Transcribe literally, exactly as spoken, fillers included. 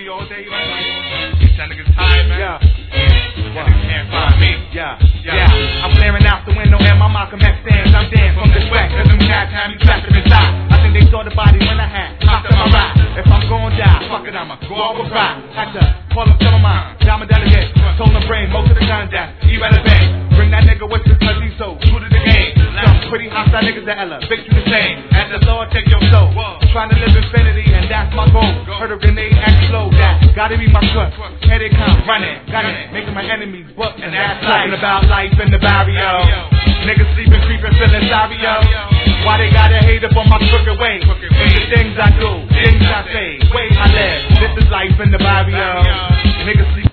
me all day, man. Get y'all niggas tired, man. Yeah. Y'all niggas can't find me. Yeah. Yeah. I'm glaring out the window and my Malcolm X stands. I'm damn from the sweat. Cause them cats had me trapped in the side. I think they saw the body when I had hopped on my ride. If I'm gon' die, fuck it, I'ma go on with pride. Had to call up some of mine. Diamond delegate. Told them bring most of the guns that's irrelevant. Bring that nigga with us cause he's so true to the game. Some pretty hostile niggas that Ella. Victory the same. As the Lord take your soul. Trying to live infinity and that's my goal. Heard a grenade explode. That gotta be my truck. Here they come. Running. Got it. Making my enemies book. And that's talking about life in the barrio. Niggas sleeping, creeping, feeling sorry, yo. Why they gotta hate up on my crooked way? It's the things I do, things I say, way I live. This is life in the barrio. Niggas sleep.